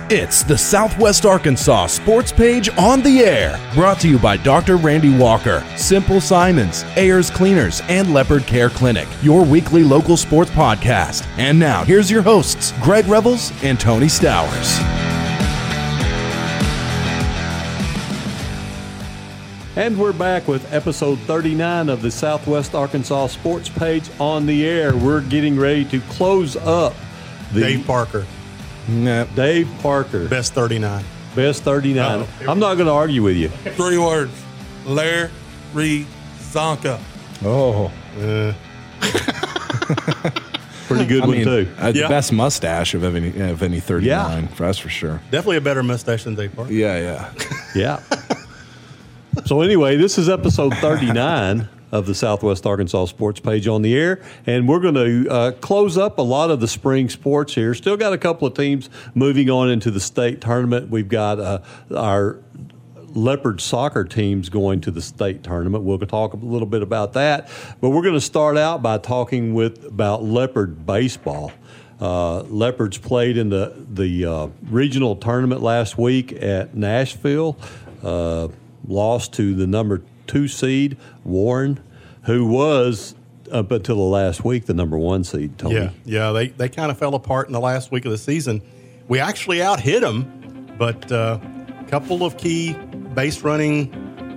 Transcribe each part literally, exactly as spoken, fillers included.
It's the Southwest Arkansas Sports Page on the Air, brought to you by Doctor Randy Walker, Simple Simons, Ayers Cleaners, and Leopard Care Clinic, your weekly local sports podcast. And now, here's your hosts, Greg Revels and Tony Stowers. And we're back with episode thirty-nine of the Southwest Arkansas Sports Page on the Air. We're getting ready to close up the Dave Parker. Nah, Dave Parker. Best thirty-nine. Best thirty-nine. Uh-oh. I'm not going to argue with you. Three words. Larry Csonka. Oh. Uh, Pretty good I one, mean, too. uh, the Yeah. best mustache of any of any thirty-nine, Yeah. that's for sure. definitely a better mustache than Dave Parker. Yeah, yeah. Yeah. So anyway, this is episode thirty-nine of the Southwest Arkansas Sports Page on the Air, and we're going to uh, close up a lot of the spring sports here. Still got a couple of teams moving on into the state tournament. We've got uh, our Leopard soccer teams going to the state tournament. We'll talk a little bit about that, but we're going to start out by talking with about Leopard baseball. Uh, Leopards played in the the uh, regional tournament last week at Nashville. Uh, lost to the number two seed, Warren, who was, up until the last week, the number one seed, Tony. Yeah, yeah. They they kind of fell apart in the last week of the season. We actually out hit them, but a uh, couple of key base running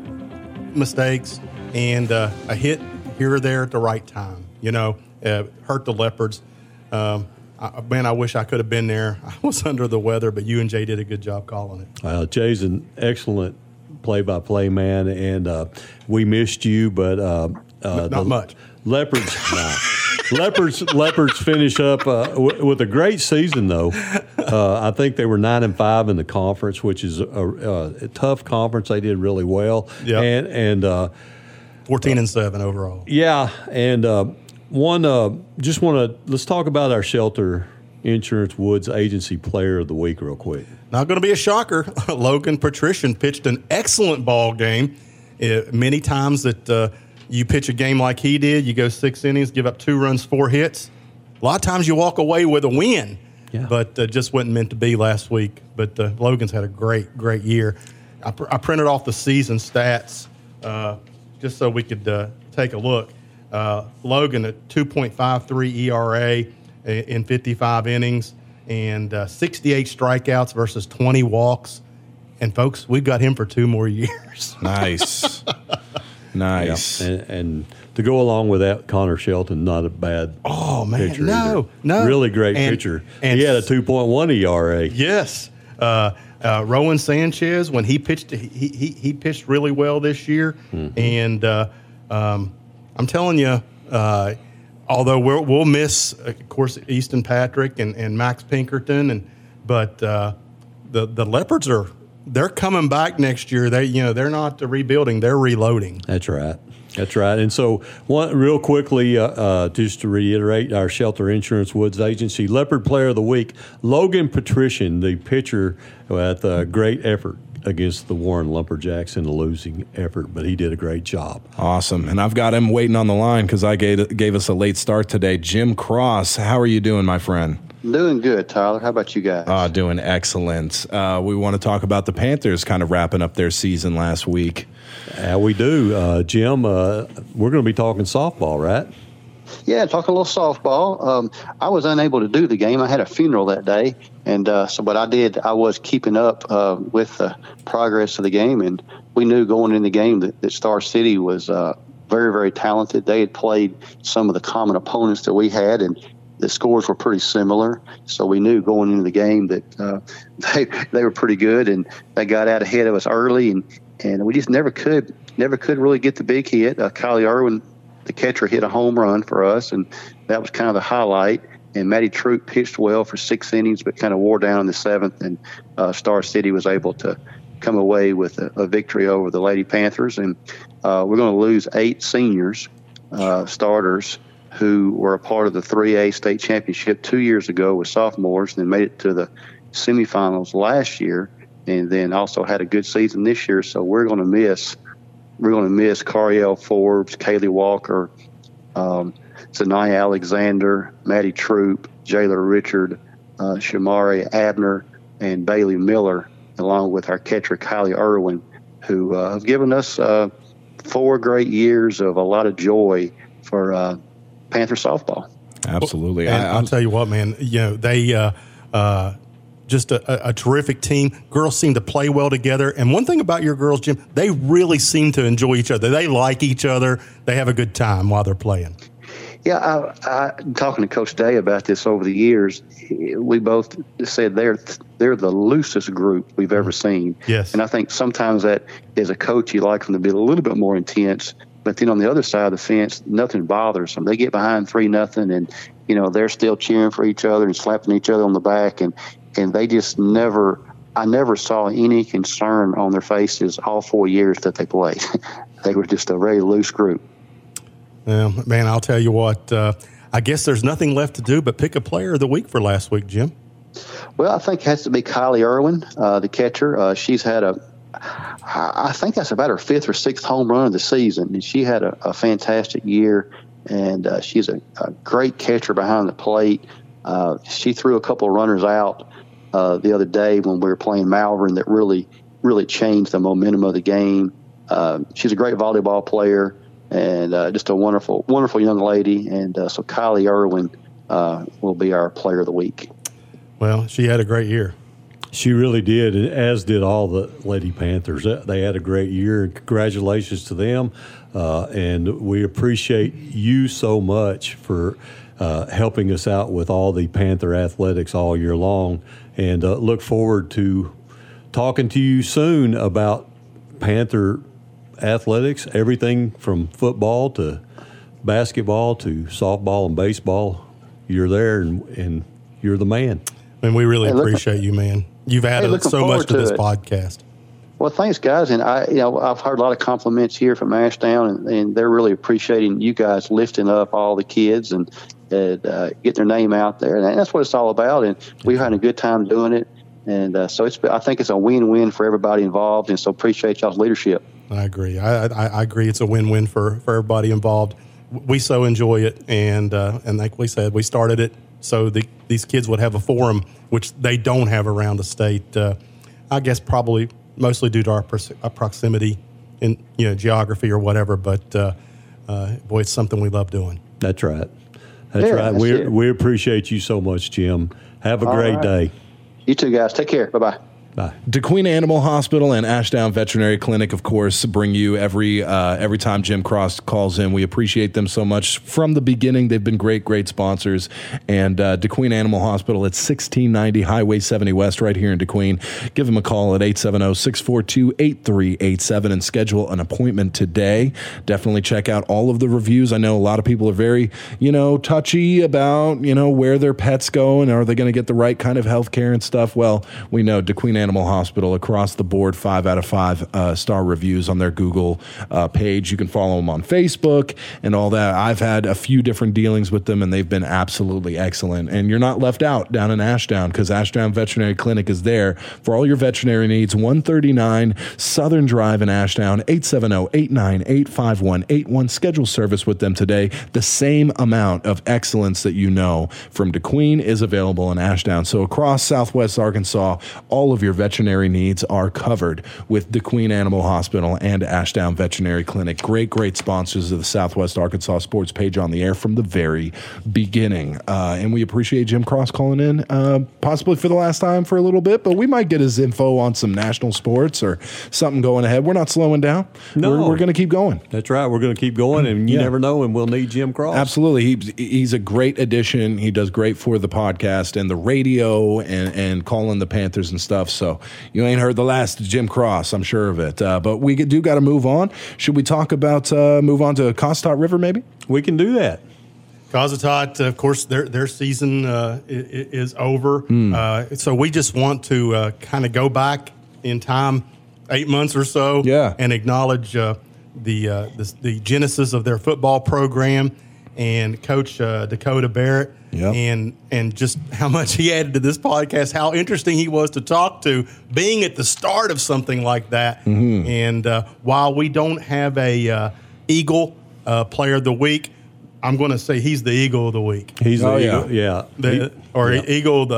mistakes and uh, a hit here or there at the right time. You know, uh, hurt the Leopards. Um, I, man, I wish I could have been there. I was under the weather, but you and Jay did a good job calling it. Uh, Jay's an excellent play-by-play man, and uh, we missed you, but uh, uh, Not the much. Leopards, nah. Leopards, Leopards finish up uh, w- with a great season, though. Uh, I think they were nine and five in the conference, which is a, a, a tough conference. They did really well, Yep. and and uh, Fourteen and seven overall. yeah, and uh, one uh, just want to let's talk about our Shelter Insurance Woods Agency Player of the Week real quick. Not going to be a shocker. Logan Patrician pitched an excellent ball game. Uh, many times that uh, you pitch a game like he did, you go six innings, give up two runs, four hits. A lot of times you walk away with a win, Yeah. but uh, just wasn't meant to be last week. But uh, Logan's had a great, great year. I, pr- I printed off the season stats uh, just so we could uh, take a look. Uh, Logan at two point five three E R A in fifty-five innings. And uh, sixty-eight strikeouts versus twenty walks. And, folks, we've got him for two more years. Nice. Nice. And, and to go along with that, Connor Shelton, not a bad Oh, man, pitcher no, either. no. Really great And- pitcher. and- he had a two point one E R A. Yes. Uh, uh, Rowan Sanchez, when he pitched, he, he, he pitched really well this year. Mm-hmm. And uh, um, I'm telling you, uh, although we'll, we'll miss, of course, Easton Patrick and, and Max Pinkerton, and but uh, the the Leopards are they're coming back next year. They you know they're not rebuilding; they're reloading. That's right. That's right. And so, one real quickly, uh, uh, just to reiterate, our Shelter Insurance Woods Agency Leopard Player of the Week, Logan Patrician, the pitcher, with a great effort against the Warren Lumberjacks in a losing effort, but he did a great job. Awesome. And I've got him waiting on the line because I gave, gave us a late start today. Jim Cross, how are you doing, my friend? Doing good, Tyler. How about you guys? Uh, doing excellent. Uh, we want to talk about the Panthers kind of wrapping up their season last week. How we do, uh, Jim, uh, we're going to be talking softball, right? Yeah, talking a little softball. Um, I was unable to do the game. I had a funeral that day, and uh, so what I did, I was keeping up uh, with the progress of the game, and we knew going in the game that, that Star City was uh, very, very talented. They had played some of the common opponents that we had, and the scores were pretty similar. So we knew going into the game that uh, they they were pretty good, and they got out ahead of us early, and, and we just never could never could really get the big hit. Uh, Kylie Irwin, the catcher, hit a home run for us, and that was kind of the highlight. And Matty Troop pitched well for six innings, but kind of wore down in the seventh, and uh, Star City was able to come away with a, a victory over the Lady Panthers. And uh, we're going to lose eight seniors, uh, starters, who were a part of the three A state championship two years ago with sophomores, and then made it to the semifinals last year, and then also had a good season this year. So we're going to miss we're going to miss Cariel Forbes, Kaylee Walker, um, Zanaya Alexander, Maddie Troop, Jayla Richard, uh, Shamari Abner, and Bailey Miller, along with our catcher, Kylie Irwin, who uh, have given us uh, four great years of a lot of joy for uh, Panther softball. Absolutely. And I, I'll tell you what, man, you know, they uh, uh, just a, a terrific team. Girls seem to play well together. And one thing about your girls, Jim, they really seem to enjoy each other. They like each other. They have a good time while they're playing. Yeah, I, I talking to Coach Day about this over the years. We both said they're they're the loosest group we've ever seen. Yes, and I think sometimes that as a coach, you like them to be a little bit more intense. But then on the other side of the fence, nothing bothers them. They get behind three nothing, and you know they're still cheering for each other and slapping each other on the back, and and they just never. I never saw any concern on their faces all four years that they played. They were just a very loose group. Well, man, I'll tell you what. Uh, I guess there's nothing left to do but pick a player of the week for last week, Jim. Well, I think it has to be Kylie Irwin, uh, the catcher. Uh, she's had a, I think that's about her fifth or sixth home run of the season, and she had a, a fantastic year. And uh, she's a, a great catcher behind the plate. Uh, she threw a couple of runners out uh, the other day when we were playing Malvern that really, really changed the momentum of the game. Uh, she's a great volleyball player. And uh, just a wonderful, wonderful young lady. And uh, so Kylie Irwin uh, will be our player of the week. Well, she had a great year. She really did, as did all the Lady Panthers. They had a great year. Congratulations to them. Uh, and we appreciate you so much for uh, helping us out with all the Panther athletics all year long. And uh, look forward to talking to you soon about Panther athletics, everything from football to basketball to softball and baseball. You're there, and, and you're the man. And we really hey, look, appreciate you, man. You've added hey, so much to, to this it. podcast. Well, thanks, guys. And I, you know, I've heard a lot of compliments here from Ashdown, and, and they're really appreciating you guys lifting up all the kids and uh, getting their name out there. And that's what it's all about. And we're having a good time doing it. And uh, so it's, I think it's a win-win for everybody involved. And so appreciate y'all's leadership. I agree. I, I, I agree. It's a win-win for, for everybody involved. We so enjoy it, and uh, and like we said, we started it so the, these kids would have a forum, which they don't have around the state. Uh, I guess probably mostly due to our, pers- our proximity in you know geography or whatever. But uh, uh, boy, it's something we love doing. That's right. That's yeah, right. That's We it. we appreciate you so much, Jim. Have a All great right. day. You too, guys. Take care. Bye-bye. Bye. DeQueen Animal Hospital and Ashdown Veterinary Clinic, of course, bring you every uh, every time Jim Cross calls in. We appreciate them so much from the beginning. They've been great, great sponsors. And uh, DeQueen Animal Hospital at sixteen ninety Highway seventy West right here in DeQueen. Give them a call at eight seven zero, six four two, eight three eight seven and schedule an appointment today. Definitely check out all of the reviews. I know a lot of people are very, you know, touchy about, you know, where their pets go and are they going to get the right kind of health care and stuff. Well, we know DeQueen Animal Hospital across the board, five out of five uh, star reviews on their Google uh, page. You can follow them on Facebook and all that. I've had a few different dealings with them, and they've been absolutely excellent. And you're not left out down in Ashdown, because Ashdown Veterinary Clinic is there for all your veterinary needs. one thirty-nine Southern Drive in Ashdown, eight seven zero, eight nine eight, five one eight one. Schedule service with them today. The same amount of excellence that you know from DeQueen is available in Ashdown. So across Southwest Arkansas, all of your veterinary needs are covered with DeQueen Animal Hospital and Ashdown Veterinary Clinic. Great, great sponsors of the Southwest Arkansas Sports Page on the air from the very beginning. Uh, and we appreciate Jim Cross calling in, uh, possibly for the last time for a little bit, but we might get his info on some national sports or something going ahead. We're not slowing down. No. We're, we're going to keep going. That's right. We're going to keep going, and you Yeah. never know, and we'll need Jim Cross. Absolutely. He, he's a great addition. He does great for the podcast and the radio and, and calling the Panthers and stuff. So you ain't heard the last Jim Cross, I'm sure of it. Uh, but we do got to move on. Should we talk about, uh, move on to Costot River maybe? We can do that. Cossatot, of course, their their season uh, is over. Mm. Uh, so we just want to uh, kind of go back in time, eight months or so, yeah. and acknowledge uh, the, uh, the the genesis of their football program and Coach uh, Dakota Barrett, yep. and and just how much he added to this podcast, how interesting he was to talk to, being at the start of something like that. Mm-hmm. And uh, while we don't have a uh, Eagle uh, Player of the Week, I'm going to say he's the Eagle of the Week. He's oh, the yeah. Eagle, yeah. The, he, or yeah. Eagle, the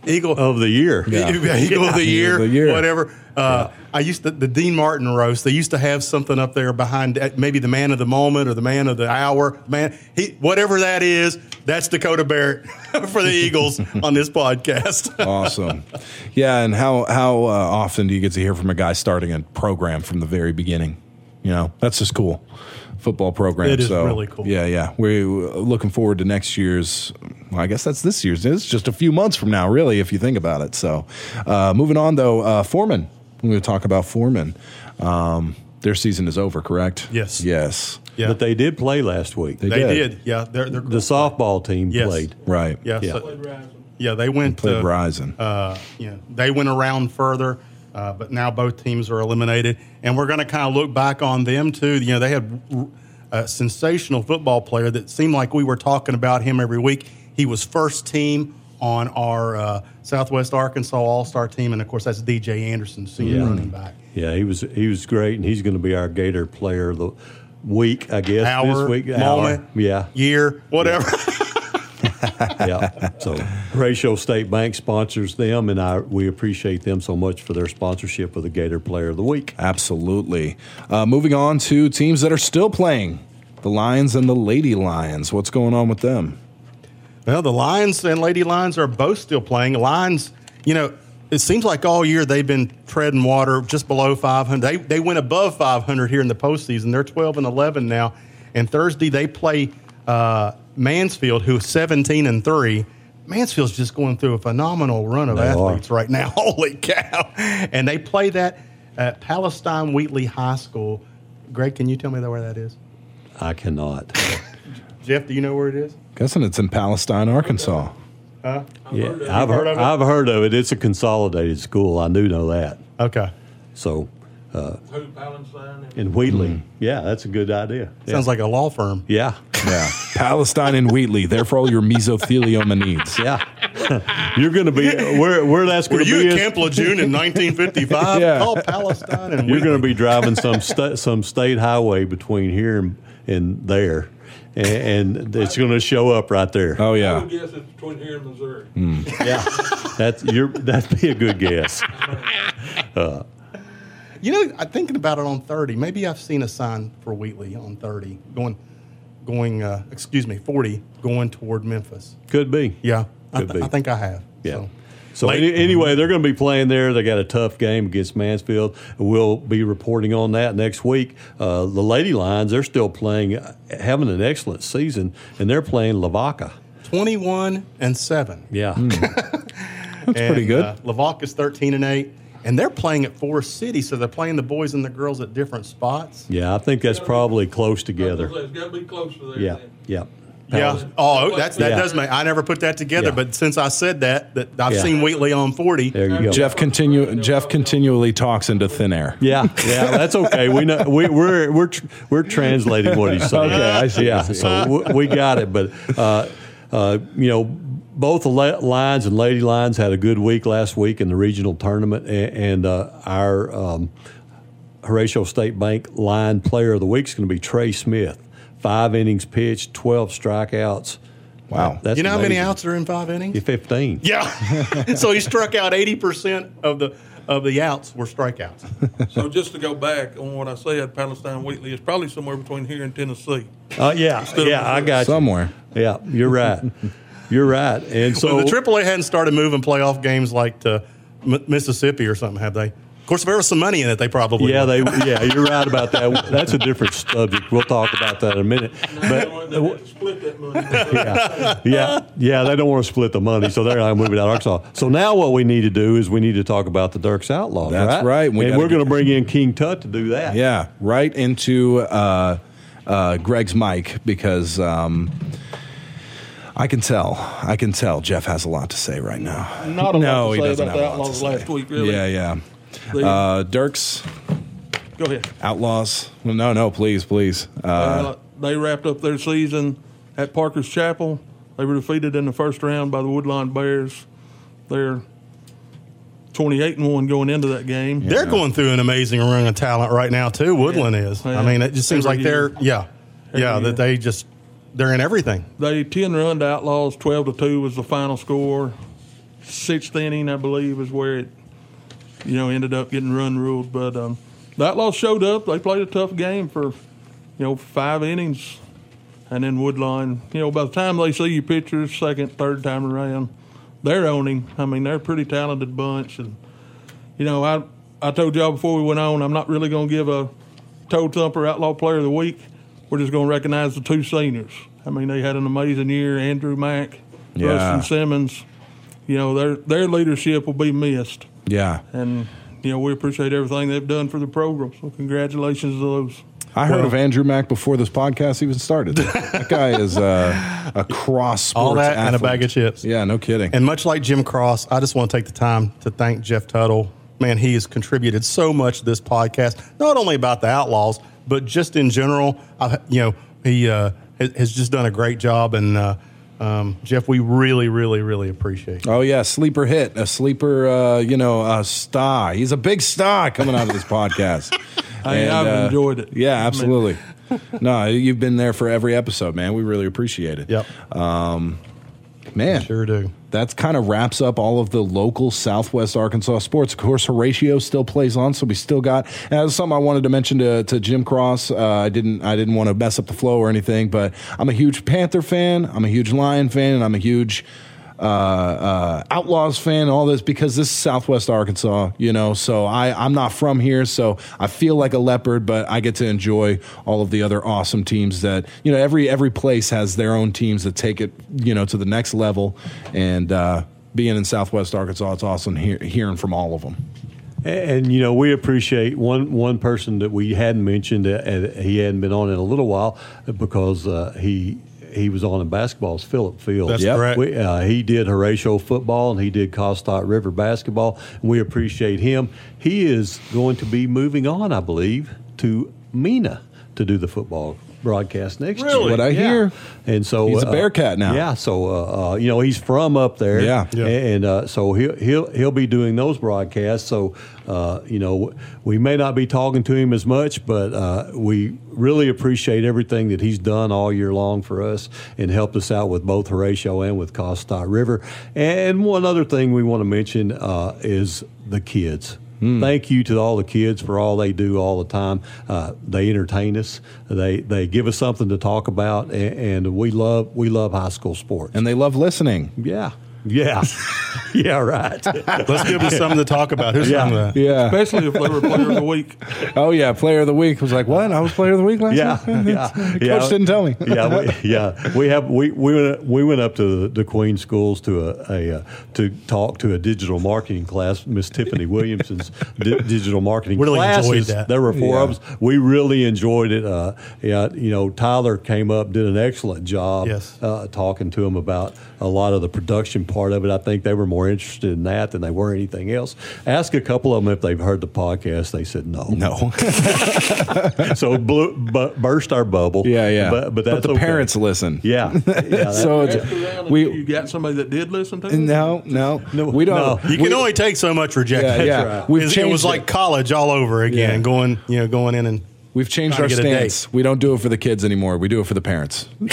Eagle of the year. Yeah. Eagle of the year, the year. whatever. Uh, Yeah. I used to, the Dean Martin roast, they used to have something up there behind uh, maybe the man of the moment or the man of the hour. Man, he, whatever that is, that's Dakota Barrett for the Eagles on this podcast. Awesome. Yeah, and how how uh, often do you get to hear from a guy starting a program from the very beginning? You know, that's just cool. Football program. It is so, really cool. Yeah, yeah. We're looking forward to next year's. Well, I guess that's this year's. It's just a few months from now, really, if you think about it. So, uh, moving on though, uh, Foreman. We're going to talk about Foreman. Um, their season is over, correct? Yes. Yes. Yeah. But they did play last week. They They did. did. Yeah. They're, they're The softball team Yes. played. Right. Yeah. Yeah. So, yeah. They went Played to Verizon. Uh, yeah, they went around further, uh, but now both teams are eliminated, and we're going to kind of look back on them too. You know, they had a sensational football player that seemed like we were talking about him every week. He was first team on our uh, Southwest Arkansas All-Star team, and of course that's D J Anderson, senior Yeah. running back. Yeah, he was he was great, and he's going to be our Gator Player of the Week, I guess, Hour, this week. moment, Hour. Yeah, year, whatever. yeah. So Horatio State Bank sponsors them, and I we appreciate them so much for their sponsorship of the Gator Player of the Week. Absolutely. Uh, moving on to teams that are still playing, the Lions and the Lady Lions. What's going on with them? Well, the Lions and Lady Lions are both still playing. Lions, you know, it seems like all year they've been treading water just below five hundred. They they went above five hundred here in the postseason. They're twelve and eleven now. And Thursday they play uh, Mansfield, who's seventeen and three. Mansfield's just going through a phenomenal run of They athletes are. right now. Holy cow! And they play that at Palestine Wheatley High School. Greg, can you tell me where that is? I cannot. Jeff, do you know where it is? Guessing it's in Palestine, Arkansas. Huh? Yeah, I've heard, of it? I've heard of it. It's a consolidated school. I do know that. Okay. So Who, Palestine? in Wheatley, yeah, that's a good idea. Yeah. Sounds like a law firm. yeah, Yeah. Palestine and Wheatley. There for all your mesothelioma needs. yeah. You're going to be where where that's Were going to you be. at is- Camp Lejeune in nineteen fifty-five? Yeah. Call Palestine and You're Wheatley. going to be driving some sta- some state highway between here and, and there, and, and it's going to show up right there. Oh, I yeah. would guess it's between here and Missouri. Yeah, that's you're that'd be a good guess. You know, I'm thinking about it on thirty. Maybe I've seen a sign for Wheatley on thirty, going, going. Uh, excuse me, forty, going toward Memphis. Could be. Yeah, I, Could th- be. I think I have. Yeah. So. So Late- any, anyway, they're going to be playing there. They got a tough game against Mansfield. We'll be reporting on that next week. Uh, the Lady Lions, they're still playing, having an excellent season, and they're playing Lavaca. twenty-one and seven. Yeah. That's pretty good. Uh, Lavaca's thirteen and eight, and they're playing at Forest City, so they're playing the boys and the girls at different spots. Yeah, I think that's probably close I together. was gonna say, It's got to be close to there. Yeah, then. yeah. Yeah. Oh, that's that Yeah. does make. I never put that together, Yeah. but since I said that, that I've Yeah. seen Wheatley on forty. There you go. Jeff continue. Jeff continually talks into thin air. Yeah, yeah, that's okay. We know we, we're we're tr- we're translating what he's saying. Okay, I see, Yeah, I see. so we, we got it. But uh, uh, you know, both the La- Lions and Lady Lions had a good week last week in the regional tournament, and, and uh, our um, Horatio State Bank Line Player of the Week is going to be Trey Smith. Five innings pitched, twelve strikeouts. Wow. That's You know how many amazing. outs are in five innings? Fifteen. Yeah. So he struck out eighty percent of the of the outs were strikeouts. So just to go back on what I said, Palestine Wheatley is probably somewhere between here and Tennessee. Uh, yeah, of yeah, I got you. Somewhere. Yeah, you're right. You're right. And so So the Triple A hadn't started moving playoff games like to M- Mississippi or something, have they? Of course, if there was some money in it, they probably Yeah, would. they. Yeah, you're right about that. That's a different subject. We'll talk about that in a minute. They don't But want to split that money. yeah, yeah, yeah, they don't want to split the money, so they're not moving out of Arkansas. So now what we need to do is we need to talk about the Dirks Outlaws. That's right. We and gotta we're going to get- bring in King Tut to do that. Yeah, right into uh, uh, Greg's mic because um, I can tell. I can tell Jeff has a lot to say right now. Not a no, lot he to say doesn't about have the a lot to Outlaws say. last week, really. Yeah, yeah. They- Uh, Dirks, Go ahead. Outlaws. Well, no, no, please, please. Uh, Uh, they wrapped up their season at Parker's Chapel. They were defeated in the first round by the Woodlawn Bears. They're twenty-eight and one going into that game. They're going through an amazing run of talent right now too. Woodland is. Yeah. I mean, it just seems Every like they're year. yeah, yeah. Every That they just they're in everything. They ten run to Outlaws, twelve to two was the final score. sixth inning, I believe, is where it, you know, ended up getting run ruled. But um, the Outlaws showed up. They played a tough game for, you know, five innings. And then Woodlawn, you know, by the time they see your pitchers second, third time around, they're owning. I mean, they're a pretty talented bunch. And, you know, I I told y'all before we went on, I'm not really going to give a toe thumper Outlaw Player of the Week. We're just going to recognize the two seniors. I mean, they had an amazing year. Andrew Mack, Yeah. Rustin Simmons. You know, their their leadership will be missed. Yeah. And, you know, we appreciate everything they've done for the program. So congratulations to those. I heard Well- of Andrew Mack before this podcast even started. That guy is uh, a cross sports All that and a athlete. bag of chips. Yeah, no kidding. And much like Jim Cross, I just want to take the time to thank Jeff Tuttle. Man, he has contributed so much to this podcast, not only about the Outlaws, but just in general. I, you know, he uh, has just done a great job. And, uh, um, Jeff, we really, really, really appreciate you. Oh, yeah, sleeper hit, a sleeper, uh, you know, a star. He's a big star coming out of this podcast. Hey, And, I've uh, enjoyed it. Yeah, absolutely. No, you've been there for every episode, man. We really appreciate it. Yep. Man, Sure do. that kind of wraps up all of the local Southwest Arkansas sports. Of course, Horatio still plays on, so we still got. And that was something I wanted to mention to, to Jim Cross. Uh, I didn't. I didn't want to mess up the flow or anything, but I'm a huge Panther fan. I'm a huge Lion fan, and I'm a huge uh, uh, Outlaws fan. All this because this is Southwest Arkansas, you know. So I I'm not from here, so I feel like a leopard, but I get to enjoy all of the other awesome teams that you know. Every every place has their own teams that take it, you know, to the next level, and uh, being in Southwest Arkansas, it's awesome hear, hearing from all of them. And, and, you know, we appreciate one one person that we hadn't mentioned, uh, and he hadn't been on in a little while because uh, he he was on in basketball, is Philip Fields. That's Yep. correct. We, uh, he did Horatio football, and he did Costat River basketball, and we appreciate him. He is going to be moving on, I believe, to Mena to do the football broadcast next Really? year. What I Yeah. hear. And so He's a uh, Bearcat now. Yeah, so uh, uh, you know he's from up there. Yeah. Yeah. and uh, so he'll he'll he'll be doing those broadcasts. So uh, you know we may not be talking to him as much, but uh, we really appreciate everything that he's done all year long for us and helped us out with both Horatio and with Costat River. And one other thing we want to mention uh, is the kids. Thank you to all the kids for all they do all the time. Uh, they entertain us. They they give us something to talk about, and, and we love we love high school sports. And they love listening. yeah, yeah, yeah, right. Let's give them something to talk about. Who's Yeah. from the Yeah. Especially if they were player of the week. Oh yeah, player of the week. Was like, what? I was player of the week last Yeah, week. yeah, Coach yeah. didn't tell me. yeah, we, yeah. We have we we went we went up to the, the Queen schools to a, a uh, to talk to a digital marketing class. Miss Tiffany Williamson's di- digital marketing Really classes. enjoyed that. There were four Yeah. of us. We really enjoyed it. Uh, yeah, you know, Tyler came up, did an excellent job. Yes. uh, talking to him about a lot of the production part of it. I think they were more interested in that than they were anything else. Ask a couple of them if they've heard the podcast. They said no. No. So blew, bu- burst our bubble. Yeah, yeah. But, but that's the okay. parents listen. Yeah. yeah So Ask it's, around if we you got somebody that did listen to it? no, no, No, we don't. no. You can we- only take so much rejection. Yeah, yeah. Right. We've It was- it changed was like it. college all over again, Yeah. going you know going in and We've changed Trying our to get a stance. We don't do it for the kids anymore. We do it for the parents. And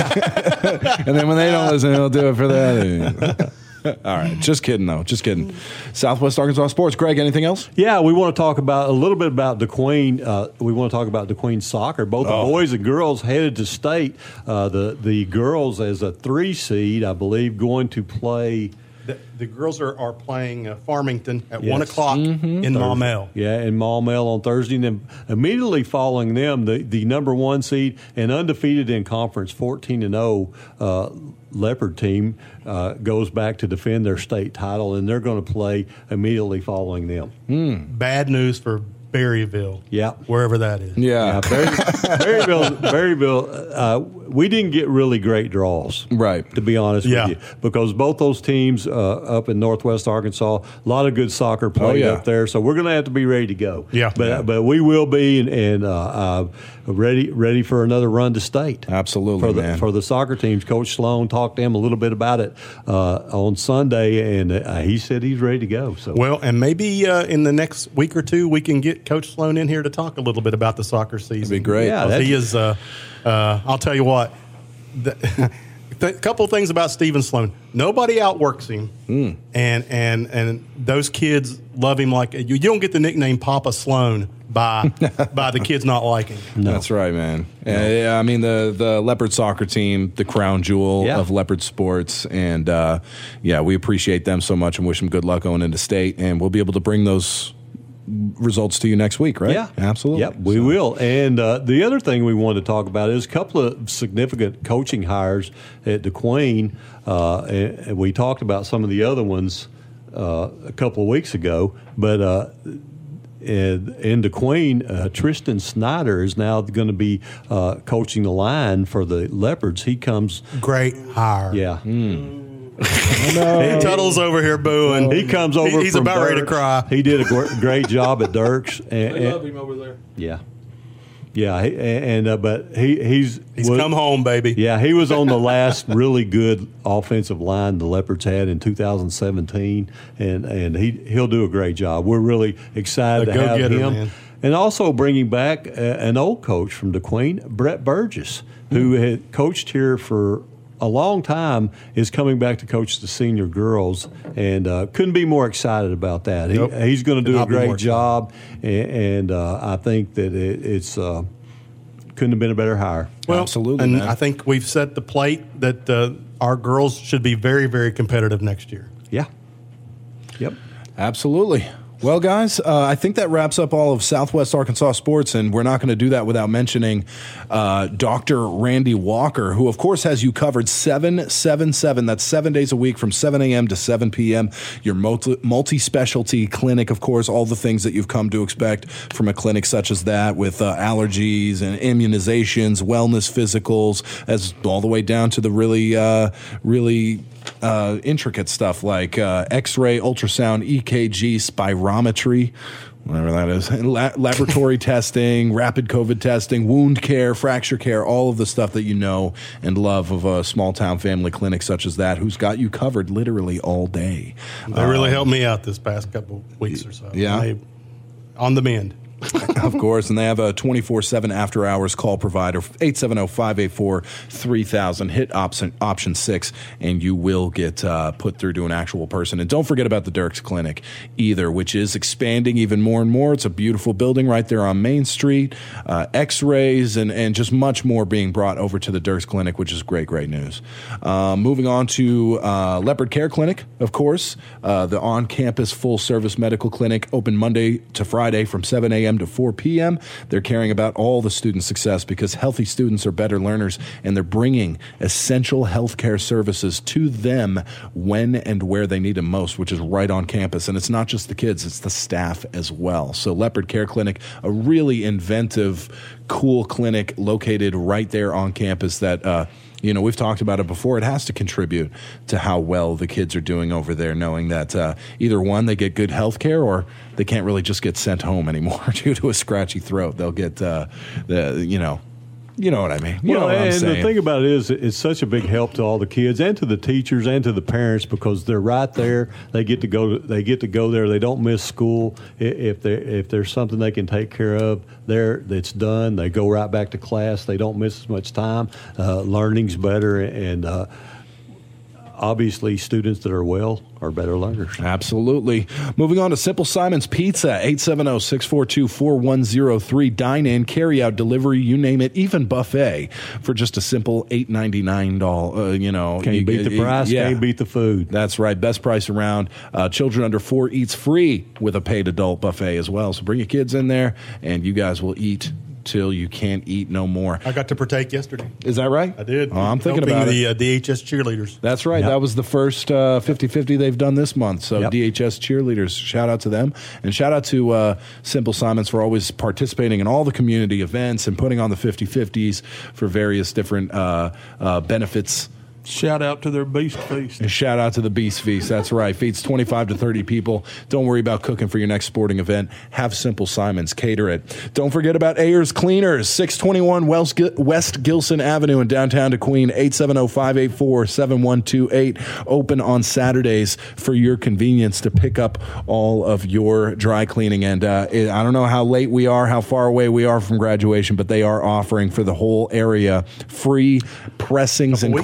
then when they don't listen, they'll do it for the other. All right. Just kidding, though. Just kidding. Southwest Arkansas Sports. Greg, anything else? Yeah, we want to talk about a little bit about DeQueen. Uh, we want to talk about DeQueen soccer. Both Oh. the boys and girls headed to state. Uh, the the girls as a three seed, I believe, going to play. the, the girls are, are playing uh, Farmington at Yes. one o'clock in Maumelle. Yeah, in Maumelle on Thursday. And then immediately following them, the, the number one seed and undefeated in conference, fourteen and oh, uh, Leopard team uh, goes back to defend their state title, and they're going to play immediately following them. Bad news for Berryville. Yeah. Wherever that is. Yeah. Berry, Berryville, Berryville uh, we didn't get really great draws. Right. To be honest Yeah. with you. Because both those teams uh, up in Northwest Arkansas, a lot of good soccer played yeah. up there. So we're going to have to be ready to go. Yeah. But Yeah. but we will be and, and uh, uh, ready ready for another run to state. Absolutely, For the, man. for the soccer teams. Coach Sloan talked to him a little bit about it uh, on Sunday, and uh, he said he's ready to go. So Well, and maybe uh, in the next week or two, we can get Coach Sloan in here to talk a little bit about the soccer season. That'd be great. Yeah, Because that's- he is. Uh, uh, I'll tell you what. The, A couple of things about Stephen Sloan. Nobody outworks him, mm. and and and those kids love him like you. You don't get the nickname Papa Sloan by by the kids not liking him. No. That's right, man. No. Uh, I mean, the the Leopard soccer team, the crown jewel yeah. of Leopard sports, and uh, yeah, we appreciate them so much and wish them good luck going into state, and we'll be able to bring those results to you next week, right? Yeah, absolutely. Yep, we so. will. And uh, the other thing we wanted to talk about is a couple of significant coaching hires at DeQueen. Uh, and we talked about some of the other ones uh, a couple of weeks ago, but uh, in, in DeQueen, uh, Tristan Snyder is now going to be uh, coaching the line for the Leopards. He comes great hire. Yeah. Mm. No. Tuttle's over here booing. He comes over. He's from about Dirks. ready to cry. He did a gr- great job at Dirks. And, they love him over there. Yeah, yeah. He, and uh, but he he's he's was, come home, baby. Yeah, he was on the last really good offensive line the Leopards had in two thousand seventeen, and and he he'll do a great job. We're really excited a to have him. Man. And also bringing back a, an old coach from DeQueen, Brett Burgess, who mm. had coached here for a long time, is coming back to coach the senior girls, and uh, couldn't be more excited about that. He, nope. He's going to do a great job, and, and uh, I think that it, it's uh, couldn't have been a better hire. Well, absolutely, and man. I think we've set the plate that uh, our girls should be very, very competitive next year. Yeah. Yep. Absolutely. Well, guys, uh, I think that wraps up all of Southwest Arkansas sports, and we're not going to do that without mentioning uh, Doctor Randy Walker, who, of course, has you covered seven seven seven. That's seven days a week from seven a.m. to seven p.m. Your multi- multi-specialty clinic, of course, all the things that you've come to expect from a clinic such as that, with uh, allergies and immunizations, wellness physicals, as all the way down to the really, uh, really uh, intricate stuff like uh, X-ray, ultrasound, E K G, spirometry, whatever that is, La- laboratory testing, rapid COVID testing, wound care, fracture care, all of the stuff that you know and love of a small town family clinic such as that, who's got you covered literally all day. They really um, helped me out this past couple of weeks or so. Yeah. They, on the mend. Of course, and they have a twenty-four seven after-hours call provider, eight seven zero, five eight four, three thousand. Hit option option six, and you will get uh, put through to an actual person. And don't forget about the Dirks Clinic either, which is expanding even more and more. It's a beautiful building right there on Main Street. Uh, X-rays and, and just much more being brought over to the Dirks Clinic, which is great, great news. Uh, moving on to uh, Leopard Care Clinic, of course, uh, the on-campus full-service medical clinic, open Monday to Friday from seven a.m. to four p.m. They're caring about all the student success because healthy students are better learners, and they're bringing essential healthcare services to them when and where they need them most, which is right on campus. And it's not just the kids, it's the staff as well. So Leopard Care Clinic, a really inventive, cool clinic located right there on campus that uh, you know, we've talked about it before. It has to contribute to how well the kids are doing over there, knowing that uh, either one, they get good health care, or they can't really just get sent home anymore due to a scratchy throat. They'll get, uh, the you know, you know what I mean. You well, know what I'm and saying. The thing about it is, it's such a big help to all the kids and to the teachers and to the parents because they're right there. They get to go. They get to go there. They don't miss school. If there if there's something they can take care of there, that's done. They go right back to class. They don't miss as much time. Uh, learning's better, and uh, obviously, students that are well are better learners. Absolutely. Moving on to Simple Simon's Pizza, eight seven zero, six four two, four one zero three. Dine-in, carry-out, delivery, you name it, even buffet for just a simple eight ninety-nine. Uh, you know, can't you, beat the price, yeah. can't beat the food. That's right. Best price around. Uh, children under four eats free with a paid adult buffet as well. So bring your kids in there, and you guys will eat till you can't eat no more. I got to partake yesterday. Is that right? I did. Oh, I'm thinking Helping about the it. Uh, D H S cheerleaders. That's right. Yep. That was the first uh, fifty-fifty they've done this month. So yep. D H S cheerleaders, shout out to them. And shout out to uh, Simple Simons for always participating in all the community events and putting on the fifty-fifties for various different uh, uh, benefits. Shout out to their Beast Feast. And shout out to the Beast Feast. That's right. Feeds twenty-five to thirty people. Don't worry about cooking for your next sporting event. Have Simple Simons cater it. Don't forget about Ayers Cleaners, six twenty-one West Gilson Avenue in downtown DeQueen, eight seven zero, five eight four, seven one two eight. Open on Saturdays for your convenience to pick up all of your dry cleaning. And uh, I don't know how late we are, how far away we are from graduation, but they are offering for the whole area free pressings and cleanings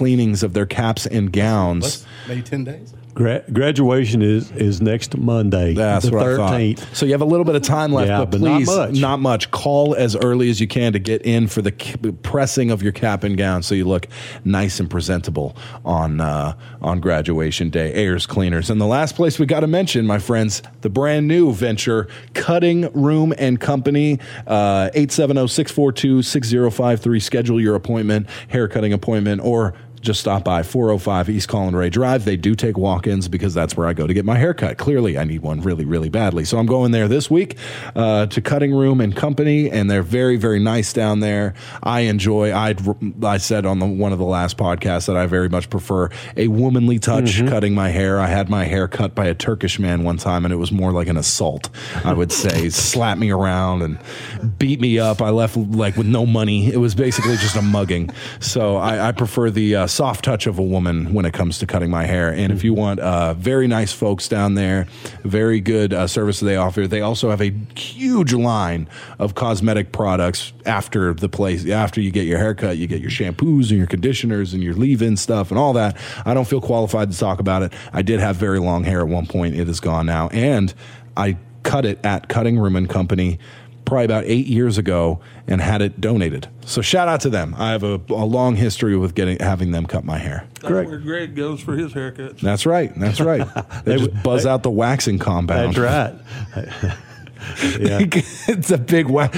of their caps and gowns. Let's, maybe ten days. Gra- graduation is, is next Monday, That's the what I thirteenth. thought. So you have a little bit of time left, Yeah, but but not please, much. not much. Call as early as you can to get in for the c- pressing of your cap and gown, so you look nice and presentable on uh, on graduation day. Ayers Cleaners, and the last place we got to mention, my friends, the brand new venture, Cutting Room and Company, uh, eight seven zero, six four two, six zero five three. Schedule your appointment, hair cutting appointment, or just stop by four oh five East Colin Ray Drive. They do take walk-ins because that's where I go to get my hair cut. Clearly, I need one really, really badly. So I'm going there this week uh, to Cutting Room and Company, and they're very, very nice down there. I enjoy, I I said on the, one of the last podcasts that I very much prefer a womanly touch mm-hmm. cutting my hair. I had my hair cut by a Turkish man one time, and it was more like an assault, I would say. Slapped me around and beat me up. I left like with no money. It was basically just a mugging. So I, I prefer the uh, soft touch of a woman when it comes to cutting my hair. And if you want uh, very nice folks down there, very good uh, service they offer. They also have a huge line of cosmetic products after the place. After you get your haircut, you get your shampoos and your conditioners and your leave-in stuff and all that. I don't feel qualified to talk about it. I did have very long hair at one point. It is gone now. And I cut it at Cutting Room and Company probably about eight years ago and had it donated. So shout out to them. I have a, a long history with getting having them cut my hair. That's Greg. where Greg goes for his haircuts. That's right. That's right. They, they just buzz they, out the waxing compound. That's right. Yeah. It's a big wax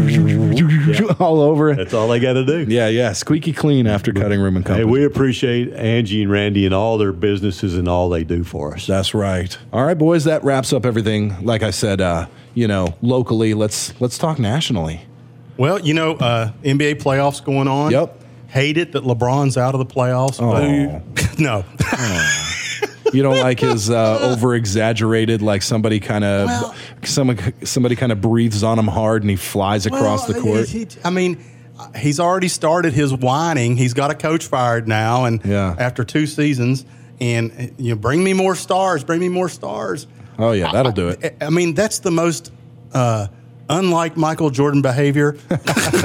yeah. all over it. That's all they got to do. Yeah, yeah. Squeaky clean after Cutting Room and Company. Hey, we appreciate Angie and Randy and all their businesses and all they do for us. That's right. All right, boys, that wraps up everything. Like I said, uh, you know, locally, let's let's talk nationally. Well, you know, uh, N B A playoffs going on. Yep. Hate it that LeBron's out of the playoffs. Oh. But no. Oh. You don't like his uh, over-exaggerated, like somebody kind of, well, somebody, somebody kind of breathes on him hard and he flies across well, the court. He, I mean, he's already started his whining. He's got a coach fired now, and yeah. after two seasons, and you know, bring me more stars, bring me more stars. Oh yeah, that'll do it. I, I mean, that's the most uh, unlike Michael Jordan behavior. uh,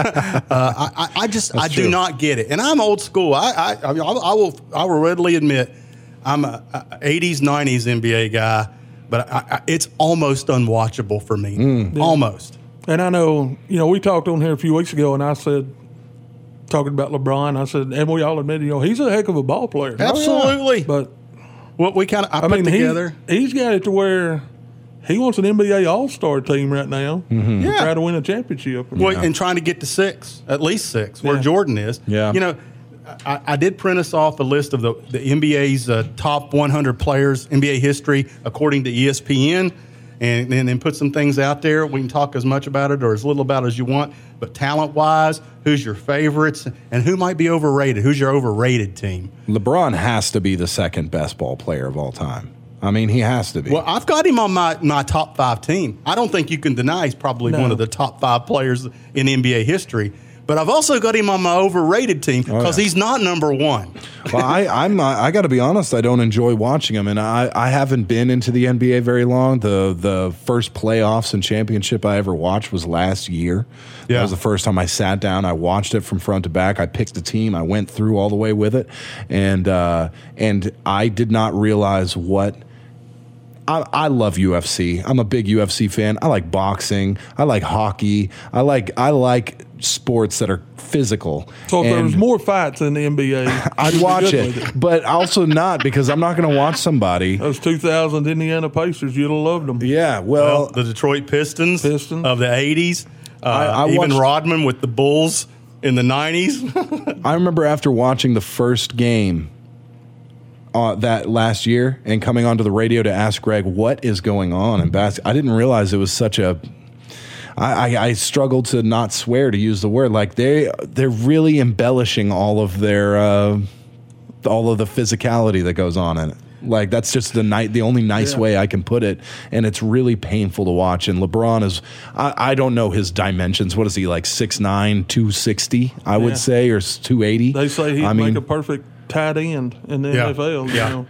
I, I just, that's I true. do not get it, and I'm old school. I, I, I, mean, I will, I will readily admit. I'm a, a eighties, nineties N B A guy, but I, I, it's almost unwatchable for me. Mm. Yeah. Almost. And I know, you know, we talked on here a few weeks ago, and I said, talking about LeBron, I said, and we all admitted, you know, he's a heck of a ball player. Absolutely. Oh, yeah. But what we kind of I, I put mean, together. He, he's got it to where he wants an N B A All-Star team right now mm-hmm. to yeah. try to win a championship. Well, yeah. and trying to get to six, at least six, where yeah. Jordan is. Yeah. You know, I, I did print us off a list of the, the N B A's uh, top one hundred players, N B A history, according to E S P N, and, and then put some things out there. We can talk as much about it or as little about it as you want, but talent-wise, who's your favorites, and who might be overrated? Who's your overrated team? LeBron has to be the second best ball player of all time. I mean, he has to be. Well, I've got him on my, my top five team. I don't think you can deny he's probably no. one of the top five players in N B A history. But I've also got him on my overrated team because oh, yeah. he's not number one. Well, I, I'm uh, I got to be honest. I don't enjoy watching him, and I, I haven't been into the N B A very long. The the first playoffs and championship I ever watched was last year. Yeah. That was the first time I sat down. I watched it from front to back. I picked the team. I went through all the way with it, and uh, and I did not realize what. I, I love U F C. I'm a big U F C fan. I like boxing. I like hockey. I like I like sports that are physical. So if and there was more fights in the N B A, I'd watch it, it, but also not because I'm not going to watch somebody. Those two thousand Indiana Pacers, you'd have loved them. Yeah, well, well the Detroit Pistons, Pistons of the eighties. Uh, I, I even watched, Rodman with the Bulls in the nineties. I remember after watching the first game Uh, that last year and coming onto the radio to ask Greg what is going on in basketball. I didn't realize it was such a. I, I, I struggled to not swear to use the word. Like they they're really embellishing all of their uh, all of the physicality that goes on in it. Like that's just the night the only nice yeah. way I can put it, and it's really painful to watch. And LeBron is I, I don't know his dimensions. What is he like six nine, two sixty I yeah. would say, or two eighty They say he'd I make mean, a perfect tight end in the yeah. N F L. You yeah. know?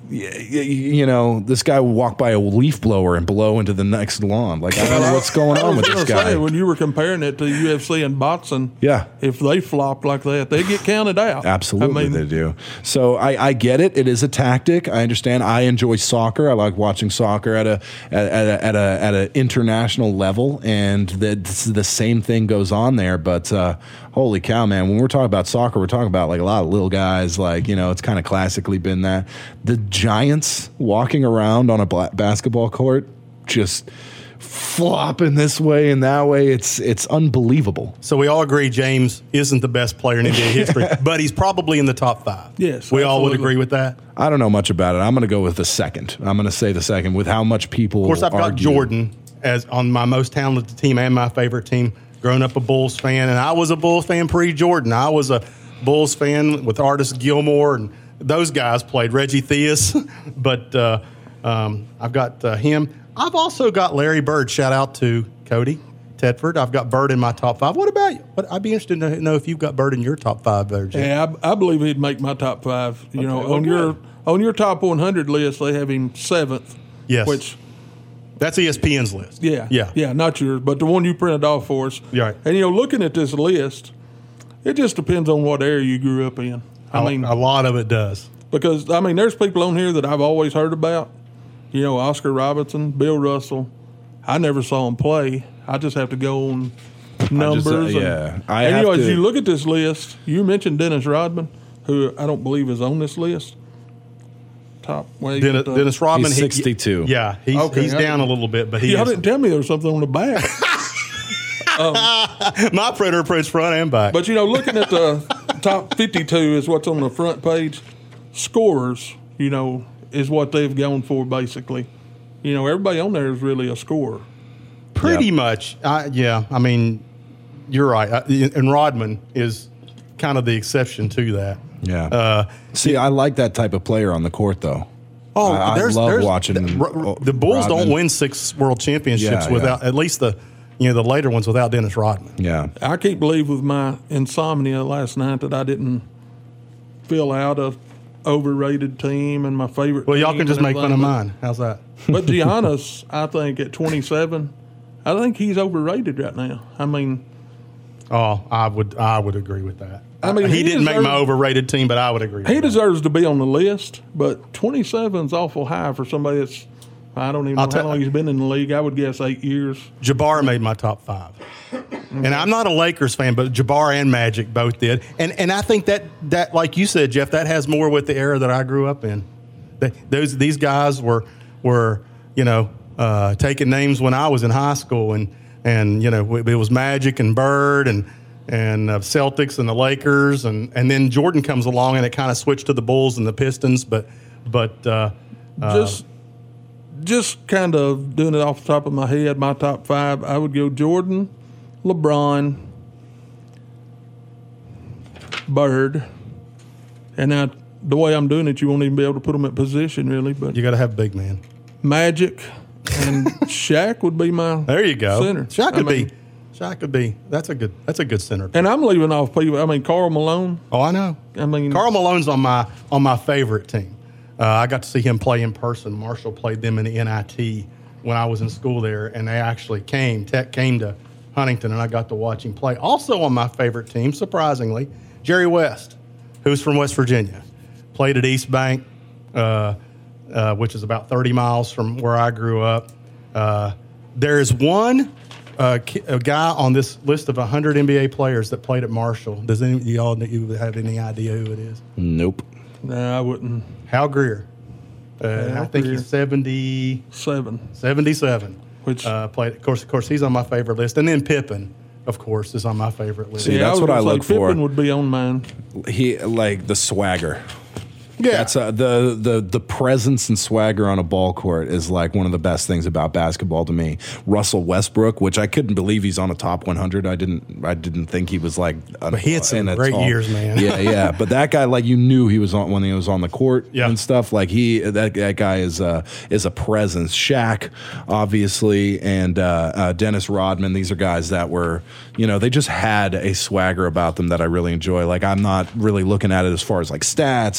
you know, this guy would walk by a leaf blower and blow into the next lawn. Like, I don't know what's going on with this guy. Say, when you were comparing it to U F C and boxing, yeah, if they flop like that, they get counted out. Absolutely, I mean, they do. So I, I get it. It is a tactic. I understand. I enjoy soccer. I like watching soccer at a at, at a at a at an international level, and the the same thing goes on there. But uh, holy cow, man! When we're talking about soccer, we're talking about like a lot of little guys. Like, you know, it's kind of classically been that the giants walking around on a bla- basketball court, just flopping this way and that way. It's it's unbelievable. So we all agree James isn't the best player in N B A history, but he's probably in the top five. Yes, we all would absolutely. agree with that. I don't know much about it. I'm going to go with the second. I'm going to say the second with how much people. Of course, I've got argue. Jordan as on my most talented team and my favorite team. Growing up a Bulls fan, and I was a Bulls fan pre-Jordan. I was a Bulls fan with Artis Gilmore, and those guys played. Reggie Theus, but uh, um, I've got uh, him. I've also got Larry Bird. Shout out to Cody Tedford. I've got Bird in my top five. What about you? What, I'd be interested to know if you've got Bird in your top five there, Jim. Yeah, I, I believe he'd make my top five. You Okay, know, well, on your good. on your top one hundred list, they have him seventh. Yes. Which, That's E S P N's list. yeah, Yeah. yeah, not yours, but the one you printed off for us. Yeah, right. And you know, looking at this list, it just depends on what area you grew up in. I a, mean, a lot of it does. because I mean, there's people on here that I've always heard about. You know, Oscar Robertson, Bill Russell. I never saw him play. I just have to go on numbers. uh, and, yeah. I and you have know, as to- you look at this list, you mentioned Dennis Rodman, who I don't believe is on this list. Top way. Dennis, Dennis Rodman. He's he- sixty-two. Yeah, he's, Okay, he's I- down a little bit, but he Y'all is. didn't tell me there was something on the back. My printer prints front and back. But, you know, looking at the top fifty-two is what's on the front page. Scorers, you know, is what they've gone for, basically. You know, everybody on there is really a scorer. Pretty Yeah. much. I, yeah, I mean, you're right. I, and Rodman is kind of the exception to that. Yeah. Uh, See, I like that type of player on the court, though. oh, I, I there's, love there's, watching the, uh, the Bulls Rodman. don't win six world championships Yeah, without yeah. at least the you know the later ones without Dennis Rodman. Yeah. I can't believe with my insomnia last night that I didn't fill out a overrated team and my favorite Well, y'all team can just and make fun of everything. mine. How's that? But Giannis, I think at twenty-seven, I think he's overrated right now. I mean, Oh, I would I would agree with that. I mean, he, he didn't make my deserves- overrated team, but I would agree. he with that. deserves to be on the list, but twenty-seven is awful high for somebody that's, I don't even know I'll how tell- long he's been in the league. I would guess eight years. Jabbar made my top five. And I'm not a Lakers fan, but Jabbar and Magic both did. And and I think that, that like you said, Jeff, that has more with the era that I grew up in. That those These guys were, were you know, uh, taking names when I was in high school. And, and you know, it was Magic and Bird and, and uh, Celtics and the Lakers. And, and then Jordan comes along and it kind of switched to the Bulls and the Pistons. But, but uh, Just just kind of doing it off the top of my head, my top five, I would go Jordan, LeBron, Bird, and now the way I'm doing it, you won't even be able to put them at position really, but you got to have big man. Magic and Shaq would be my There you go. center. Shaq I could mean, be. Shaq could be. That's a good. That's a good center. And I'm leaving off people. I mean, Karl Malone. Oh, I know. I mean, Karl Malone's on my on my favorite team. Uh, I got to see him play in person. Marshall played them in the N I T when I was in school there, and they actually came. Tech came to Huntington, and I got to watch him play. Also on my favorite team, surprisingly, Jerry West, who's from West Virginia, played at East Bank, uh, uh, which is about thirty miles from where I grew up. Uh, there is one uh, ki- a guy on this list of one hundred N B A players that played at Marshall. Does any of y'all you have any idea who it is? Nope. nah, I wouldn't. Hal Greer. Uh, Hal I think Greer. he's seventy, Seven. seventy-seven. Which- uh, played. Of course, of course, he's on my favorite list, and then Pippen, of course, is on my favorite list. See, Yeah, that's was what I gonna say look for. Pippen would be on mine. He like the swagger. yeah, That's uh, the the the presence and swagger on a ball court is like one of the best things about basketball to me. Russell Westbrook, which I couldn't believe he's on a top one hundred. I didn't I didn't think he was like. A, But he had some in a great tall- years, man. Yeah, yeah. But that guy, like you knew he was on when he was on the court Yeah. and stuff. Like he that that guy is uh, is a presence. Shaq, obviously, and uh, uh, Dennis Rodman. These are guys that were, you know, they just had a swagger about them that I really enjoy. Like I'm not really looking at it as far as like stats or what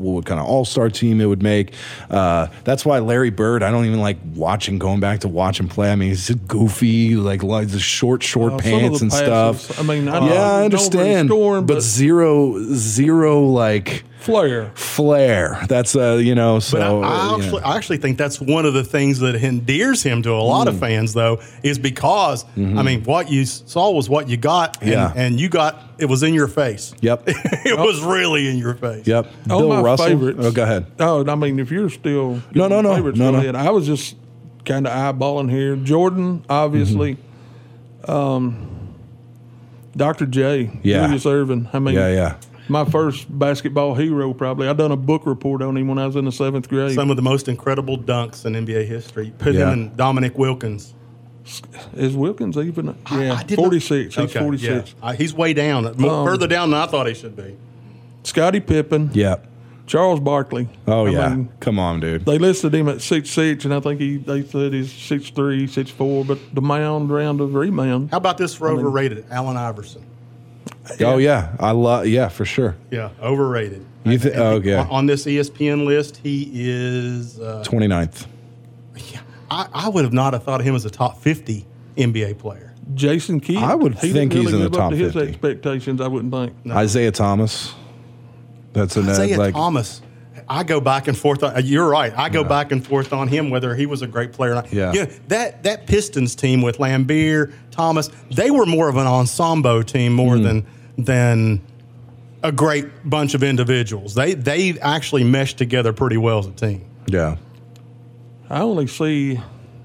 what kind of all-star team it would make. Uh, that's why Larry Bird, I don't even like watching, going back to watch him play. I mean, he's goofy, like, like the short, short Uh, pants and passes, stuff. I mean, I yeah, know I he's understand, scoring, but, but zero, zero, like flair. flair. That's uh, you know. So But I, I, uh, actually, you know. I actually think that's one of the things that endears him to a lot Mm. of fans, though, is because I mean, what you saw was what you got, and, Mm-hmm. Yeah. and you got it was in your face. Yep. It was really in your face. Yep. Oh, Bill my Russell. favorites. Oh, go ahead. Oh, I mean, if you're still No, no, no. favorites, No, go no. ahead. I was just kind of eyeballing here. Jordan, obviously. Um, Doctor J. Mm-hmm. Yeah. Julius Erving. I mean, Yeah, yeah. my first basketball hero, probably. I done a book report on him when I was in the seventh grade. Some of the most incredible dunks in N B A history. Put Yeah. him and Dominic Wilkins. Is Wilkins even? I- Yeah, I did not- forty-six. He's Okay, forty-six. yeah. Uh, he's way down, more, Um, further down than I thought he should be. Scottie Pippen. Yeah. Charles Barkley. Oh I yeah. mean, Come on, dude. they listed him at six six, and I think he they said he's six three, six four. But the mound round of rebound. How about this for overrated? Allen Iverson. Oh yeah. I love. Yeah, for sure. Yeah, overrated. You thi- And oh, he- yeah. on- On this E S P N list, he is. Uh, twenty-ninth. yeah, I, I would have not have thought of him as a top fifty N B A player. Jason Kidd. I would he think didn't he's really in the live up top to his fifty. expectations. I wouldn't think. Isaiah Thomas. That's a Isaiah like. Thomas. I go back and forth. On, you're right. I go back and forth on him whether he was a great player or not. Yeah. You know, that that Pistons team with Lambeer, Thomas, they were more of an ensemble team more Hmm. than than a great bunch of individuals. They they actually meshed together pretty well as a team. Yeah. I only see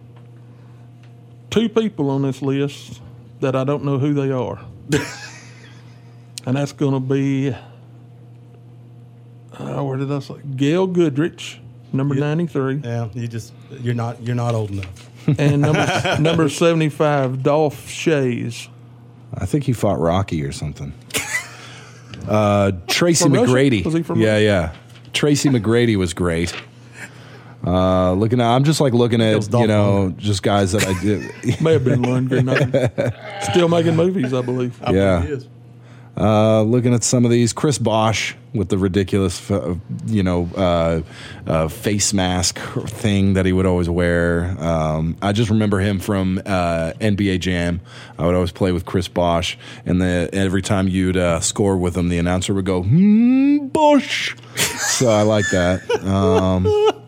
two people on this list that I don't know who they are, and that's going to be. Uh, where did I say? Gail Goodrich, number ninety-three, Yeah, you just you're not you're not old enough. and number number seventy-five, Dolph Shays. I think he fought Rocky or something. Uh, Tracy From Russia? McGrady. Was he from yeah, Russia? yeah. Tracy McGrady was great. Uh, looking at, I'm just like looking was at, Dolph you know, just guys that I did. May have been Lundgren. Still making movies, I believe. I Yeah. believe he is. Uh, looking at some of these, Chris Bosh with the ridiculous, uh, you know, uh, uh, face mask thing that he would always wear. Um, I just remember him from uh, N B A Jam. I would always play with Chris Bosh, and the, every time you'd uh, score with him, the announcer would go, hmm, Bosh. So I like that. Um,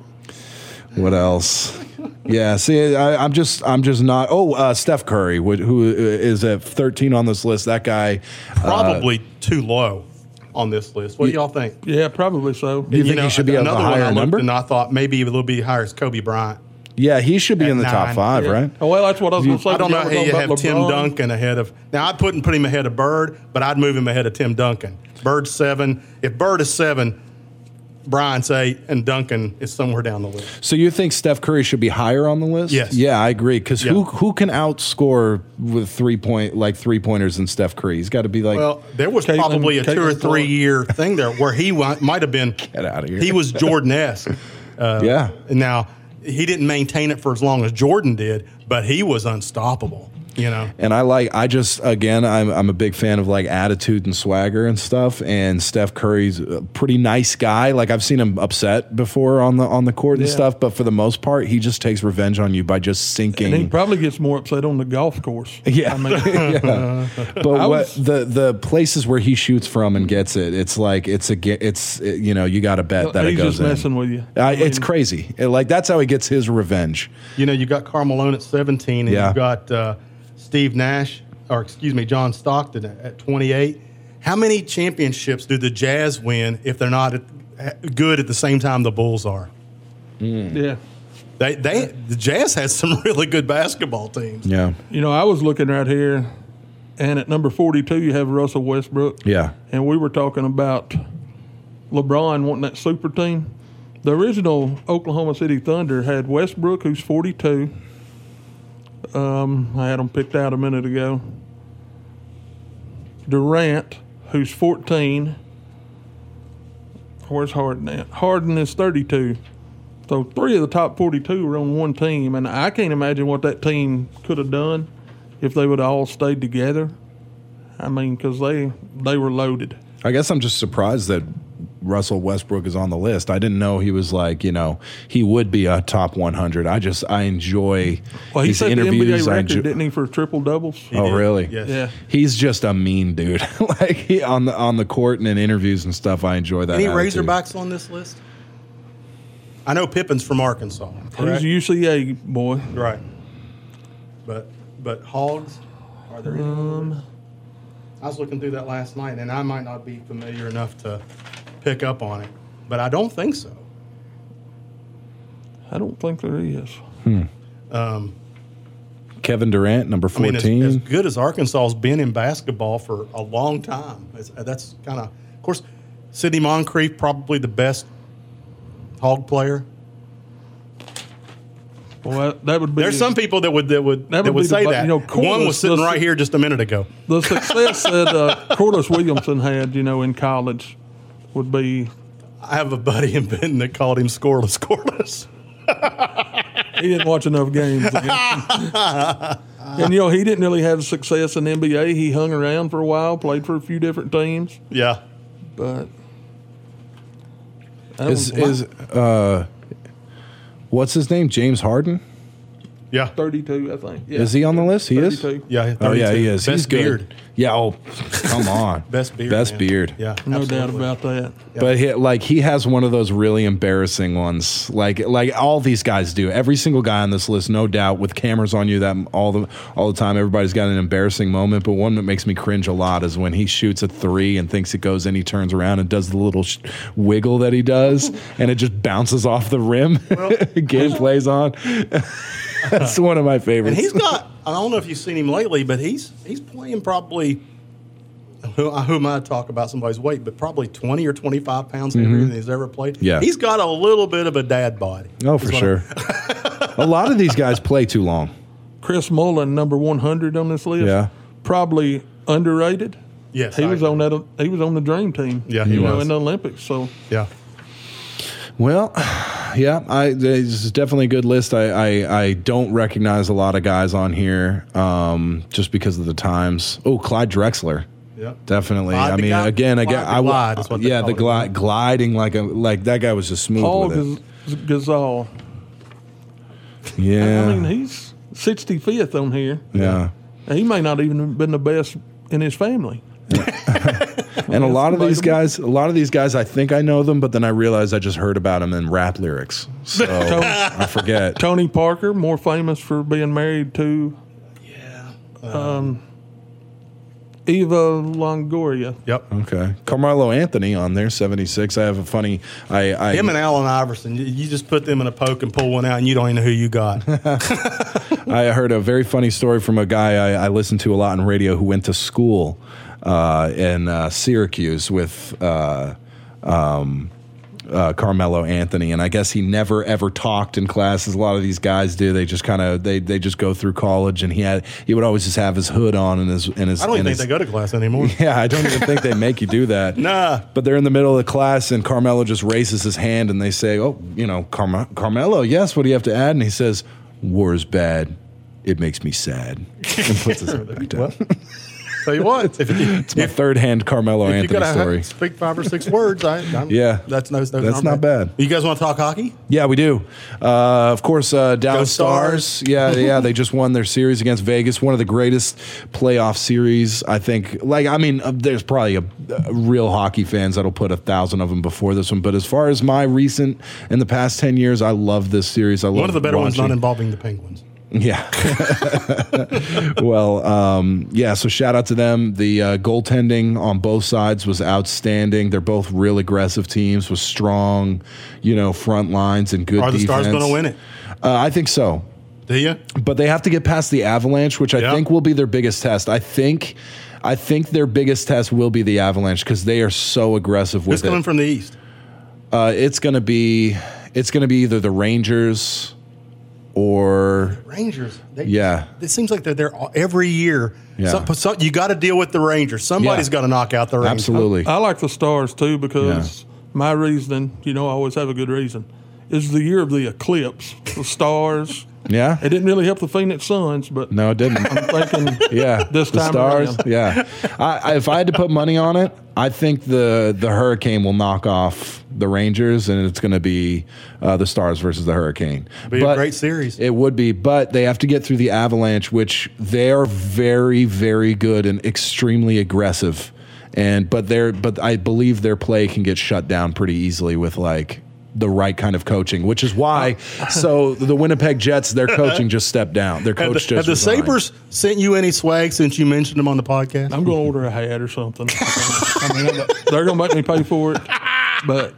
what else? Yeah, see, I, I'm just, I'm just not. Oh, uh, Steph Curry, wh- who is at thirteen on this list. That guy, Probably too low on this list. What do y'all think? Yeah, probably so. You think he should be at a another one higher I looked number? And I thought maybe a little bit higher is Kobe Bryant. yeah, he should be At in the top nine. five, Yeah. right? Oh, well, that's what I was going to say. I don't know Y'all how were talking you have about Tim LeBron. Duncan ahead of. Now I wouldn't put him ahead of Bird, but I'd move him ahead of Tim Duncan. Bird's seven. If Bird is seven, Bryant's eight, and Duncan is somewhere down the list. So you think Steph Curry should be higher on the list? Yes. Yeah, I agree. Because who Yeah. who can outscore with three point like three pointers than Steph Curry? He's got to be like. Well, there was Caitlin- probably a two or Caitlin three Clark. year thing there where he wa- might have been. Get outta here. He was Jordan-esque. yeah. Now he didn't maintain it for as long as Jordan did, but he was unstoppable. You know. And I like, I just, again, I'm, I'm a big fan of like attitude and swagger and stuff. And Steph Curry's a pretty nice guy. Like I've seen him upset before on the on the court and Yeah. stuff. But for the most part, he just takes revenge on you by just sinking. And he probably gets more upset on the golf course. Yeah. I mean, yeah. But I what was- the the places where he shoots from and gets it, it's like it's a ge- it's it, you know you got to bet that he's it goes just in. messing with you. Uh, I it's mean, crazy. It- like that's how he gets his revenge. You know, you got Karl Malone at seventeen, and Yeah. you got uh, Steve Nash, or excuse me, John Stockton at, at twenty-eight. How many championships do the Jazz win if they're not at, good at the same time the Bulls are? Yeah. They, they, the Jazz has some really good basketball teams. Yeah. You know, I was looking right here, and at number forty-two, you have Russell Westbrook. Yeah. And we were talking about LeBron wanting that super team. The original Oklahoma City Thunder had Westbrook, who's forty-two. Um, I had them picked out a minute ago. Durant, who's fourteen. Where's Harden at? Harden is thirty-two. So three of the top forty-two were on one team, and I can't imagine what that team could have done if they would have all stayed together. I mean, because they they were loaded. I guess I'm just surprised that Russell Westbrook is on the list. I didn't know he was like, you know, he would be a top one hundred. I just I enjoy well, he his set interviews. the N B A I record, enjoy, didn't he, for triple doubles? oh, did. really? Yes. Yeah. He's just a mean dude. Like he, on the on the court and in interviews and stuff. I enjoy that. Any attitude. Razorbacks on this list? I know Pippen's from Arkansas. He's Correct? a U C A boy. Right. But but Hogs, are there any? Um, I was looking through that last night, and I might not be familiar enough to pick up on it, but I don't think so. I don't think there is. Um, Kevin Durant, number I mean, fourteen. as, as good as Arkansas's been in basketball for a long time, it's, that's kind of, of course, Sidney Moncrief, probably the best Hog player. Well, that would be. There's some people that would that would That that would would be say the- that. you know, One Corliss was sitting does- right here just a minute ago. the success that uh, Corliss Williamson had, you know, in college would be. I have a buddy in Benton that called him scoreless Corliss. He didn't watch enough games. And, you know, he didn't really have success in the N B A. He hung around for a while, played for a few different teams, Yeah. but. that Is was is uh, what's his name? James Harden. Yeah. thirty-two, I think. Yeah. Is he on the list? He is. thirty-two. Yeah. Oh yeah, he thirty-two. is. Best He's good. beard. Yeah. Oh, come on. Best beard. Best man. beard. Yeah. No absolutely. doubt about that. But he, like he has one of those really embarrassing ones, like like all these guys do. Every single guy on this list, no doubt, with cameras on you that all the all the time. Everybody's got an embarrassing moment, but one that makes me cringe a lot is when he shoots a three and thinks it goes in. He turns around and does the little sh- wiggle that he does, and it just bounces off the rim. Game plays on. That's one of my favorites. And he's got, I don't know if you've seen him lately, but he's he's playing probably, who, who am I to talk about somebody's weight, but probably twenty or twenty-five pounds heavier than he's ever played. Mm-hmm. Yeah. He's got a little bit of a dad body. Oh, for Is what sure. A lot of these guys play too long. Chris Mullen, number one hundred on this list. Yeah. Probably underrated. Yes. He I was agree. on that. He was on the Dream Team. Yeah, he you know, was. in the Olympics. So Yeah. Well, yeah, I, this is definitely a good list. I, I, I don't recognize a lot of guys on here um, just because of the times. Oh, Clyde Drexler. Yeah. Definitely. Glide I the mean, guy- again, I glide get, the I wa- glide is what they yeah, call the it. glide, gliding like a like that guy was just smooth Paul with it. Gaz- Gasol. Yeah, I mean, he's sixty-fifth on here. yeah. He may not even have been the best in his family. And a lot of these debatable. guys, a lot of these guys, I think I know them, but then I realized I just heard about them in rap lyrics, so I forget. Tony Parker, more famous for being married to Yeah. Eva Longoria. Yep. Okay, Carmelo Anthony on there, seventy-six. I have a funny. I, I Him and Allen Iverson, you- you just put them in a poke and pull one out, and you don't even know who you got. I heard a very funny story from a guy I, I listened to a lot on radio who went to school uh, in uh, Syracuse with uh, um, uh, Carmelo Anthony, and I guess he never ever talked in class as a lot of these guys do. They just kind of they they just go through college, and he had he would always just have his hood on and his and his. I don't even and think his, they go to class anymore. Yeah, I don't even think they make you do that. Nah. But they're in the middle of the class, and Carmelo just raises his hand, and they say, "Oh, you know, Carm- Carmelo, yes. What do you have to add?" And he says, "War is bad. It makes me sad." And puts his head back down. Well, tell you what, if you, It's my third-hand Carmelo if you Anthony gotta story. ha- speak five or six words, I, I'm, Yeah. that's no, that's, That's not bad. You guys want to talk hockey? Yeah, we do. Uh, of course, uh, Dallas Go Stars. Stars. Yeah, yeah, they just won their series against Vegas. One of the greatest playoff series, I think. Like, I mean, uh, there's probably a, a real hockey fans that'll put a thousand of them before this one. But as far as my recent in the past ten years, I love this series. I love One of the better ones watching. not involving the Penguins. Yeah. Well, um, yeah, so shout out to them. The uh, goaltending on both sides was outstanding. They're both real aggressive teams with strong, you know, front lines and good Are the defense. Stars going to win it? Uh, I think so. Do you? But they have to get past the Avalanche, which I Yeah. think will be their biggest test. I think I think their biggest test will be the Avalanche because they are so aggressive with Who's coming it. from the East? Uh, it's going to be it's going to be either the Rangers or Rangers. They, yeah. It seems like they're there all- every year. Yeah. So, so you got to deal with the Rangers. Somebody's Yeah. got to knock out the Rangers. Absolutely. I like the Stars too because my reasoning, you know, I always have a good reason, is the year of the eclipse. The Stars, Yeah. It didn't really help the Phoenix Suns, but No, it didn't. I'm thinking Yeah, this the time Stars. around. Yeah, I, I, if I had to put money on it, I think the the Hurricane will knock off the Rangers, and it's going to be uh, the Stars versus the Hurricane. Be a great series. It would be, but they have to get through the Avalanche, which they're very, very good and extremely aggressive. And but they're but I believe their play can get shut down pretty easily with like the right kind of coaching, which is why. So the Winnipeg Jets, their coaching just stepped down. Their coach Have the, just have the resigned. Sabres sent you any swag since you mentioned them on the podcast? I'm going to order a hat or something. I mean, I'm- they're going to make me pay for it. But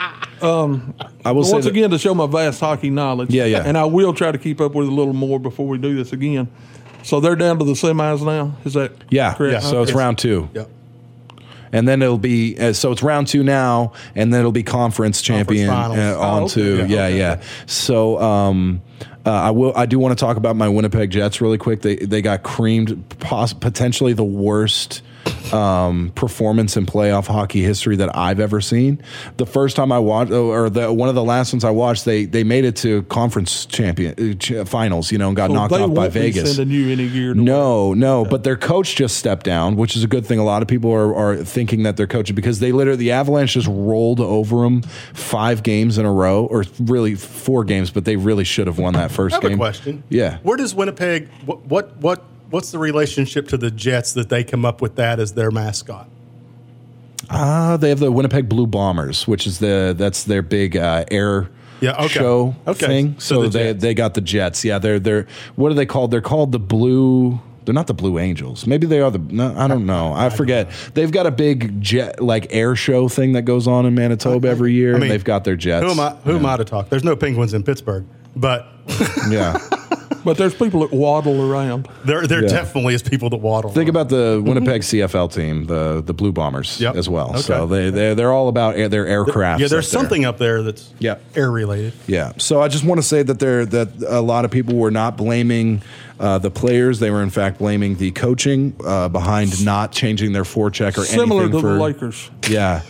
I will say once that- again, to show my vast hockey knowledge. Yeah, yeah. And I will try to keep up with it a little more before we do this again. So they're down to the semis now. Is that Yeah, correct? yeah. So it's Okay. round two. Yep. And then it'll be uh, so it's round two now, and then it'll be conference champion finals. uh, Oh, on okay. to Yeah, yeah, okay. yeah. So um, uh, I will. I do want to talk about my Winnipeg Jets really quick. They they got creamed, poss- potentially the worst um, performance in playoff hockey history that I've ever seen. The first time I watched, or the one of the last ones I watched, they they made it to conference champion uh, ch- finals, you know, and got So knocked they off by won't be Vegas. sending you any gear. To No, no, but their coach just stepped down, which is a good thing. A lot of people are, are thinking that they're coaching because they literally, the Avalanche just rolled over them five games in a row, or really four games, but they really should have won that first I have game. a question. Yeah. Where does Winnipeg? What what what what's the relationship to the Jets that they come up with that as their mascot? Uh, they have the Winnipeg Blue Bombers, which is the that's their big uh, air Yeah, okay. show Okay. thing. So So, the they Jets. they got the Jets. Yeah, they're they're what are they called? They're called the Blue. They're not the Blue Angels. Maybe they are the. No, I don't know. I forget. They've got a big jet like air show thing that goes on in Manitoba every year. I mean, and they've got their jets. Who am I? Who am I to talk? There's no Penguins in Pittsburgh, but Yeah. But there's people that waddle around. there there Yeah. definitely is people that waddle. Think about the Winnipeg C F L team, the the Blue Bombers, Yep. as well. Okay. So they they they're all about air, their aircraft. Yeah, there's something up there that's Yep. air related. Yeah. So I just want to say that there that a lot of people were not blaming uh, the players. They were in fact blaming the coaching uh, behind not changing their forecheck or Similar anything to for the Lakers. Yeah.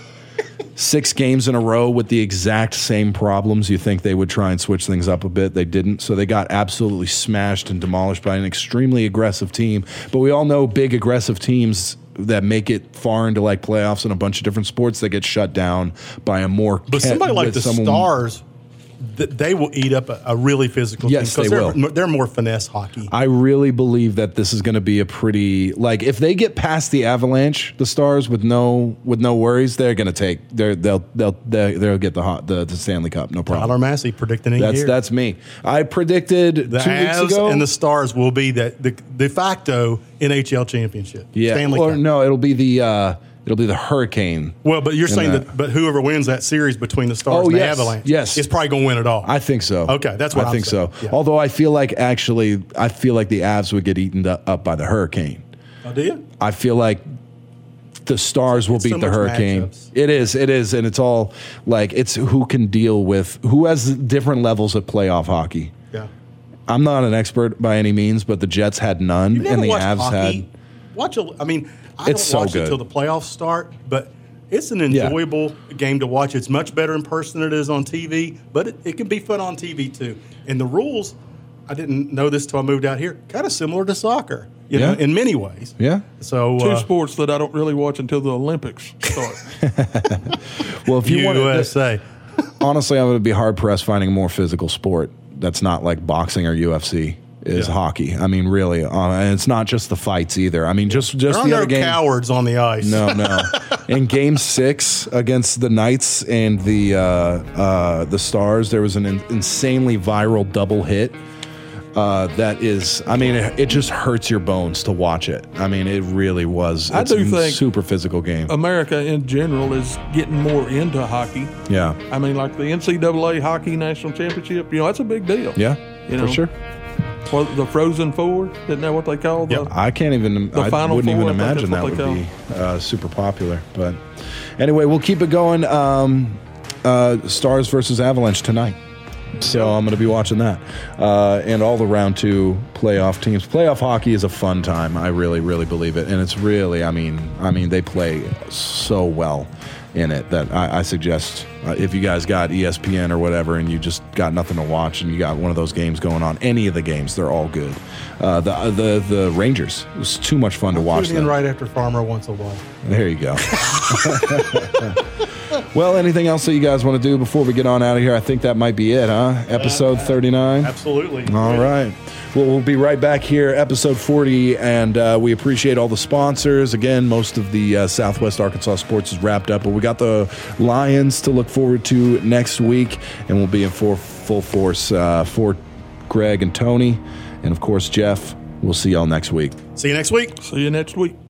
Six games in a row with the exact same problems. You think they would try and switch things up a bit. They didn't. So they got absolutely smashed and demolished by an extremely aggressive team. But we all know big aggressive teams that make it far into like playoffs in a bunch of different sports that get shut down by a more But ca- somebody like with the someone- Stars, th- they will eat up a, a really physical Yes, team. 'cause they they're, will. They're more finesse hockey. I really believe that this is going to be a pretty like if they get past the Avalanche, the Stars with no with no worries, they're going to take they're they'll they'll they'll, they'll get the, hot, the the Stanley Cup, no problem. Tyler Massey predicting it That's here. that's me. I predicted the two weeks Avs ago. and the Stars will be that the de facto N H L championship. yeah, Stanley or Cup. no, it'll be the uh, it'll be the Hurricane. Well, but you're in saying that. that. But whoever wins that series between the Stars Oh, and the yes, Avalanche, yes. is probably going to win it all. I think so. Okay, that's what I I'm think saying. so. Yeah. Although I feel like actually, I feel like the Avs would get eaten up up by the Hurricane. Oh, do you? I feel like the Stars will It's beat so the much Hurricane. matchups. It is, it is, and it's all like it's who can deal with who has different levels of playoff hockey. Yeah. I'm not an expert by any means, but the Jets had none, You never and the watched Avs hockey? had. Watch a. I mean, I It's so don't watch good. it till the playoffs start, but it's an Yeah. enjoyable game to watch. It's much better in person than it is on T V, but it, it can be fun on T V too. And the rules, I didn't know this till I moved out here. Kind of similar to soccer, you know, Yeah. in many ways. Yeah. So Two uh, sports that I don't really watch until the Olympics start. Well, if you want U to, S A. honestly, I'm going to be hard pressed finding a more physical sport that's not like boxing or U F C. Is Yeah. hockey? I mean, really, uh, and it's not just the fights either. I mean, just just There are the no other game. cowards on the ice. No, no. In Game Six against the Knights and the uh, uh, the Stars, there was an in- insanely viral double hit. Uh, that is, I mean, it, it just hurts your bones to watch it. I mean, it really was. I It's do a think- super physical game. America in general is getting more into hockey. yeah, I mean, like the N C double A Hockey National Championship, you know, that's a big deal. yeah, You for know. sure. Well, the Frozen Four, isn't that what they call the? Yep. I can't even. The I Final wouldn't Four, even I think imagine that's that what would they be uh, super popular. But anyway, we'll keep it going. Um, uh, Stars versus Avalanche tonight. So I'm going to be watching that, uh, and all the round two playoff teams. Playoff hockey is a fun time. I really, really believe it, and it's really. I mean, I mean, they play so well, in it that I, I suggest uh, if you guys got E S P N or whatever and you just got nothing to watch and you got one of those games going on, any of the games, they're all good. Uh, the the the Rangers, it was too much fun to watch Tune them. in right after Farmer once a while. There you go. Well, anything else that you guys want to do before we get on out of here? I think that might be it, huh? Episode thirty-nine? Absolutely. All right. Well, we'll be right back here, episode forty, and uh, we appreciate all the sponsors. Again, most of the uh, Southwest Arkansas sports is wrapped up, but we got the Lions to look forward to next week, and we'll be in full, full force uh, for Greg and Tony, and, of course, Jeff. We'll see y'all next week. See you next week. See you next week.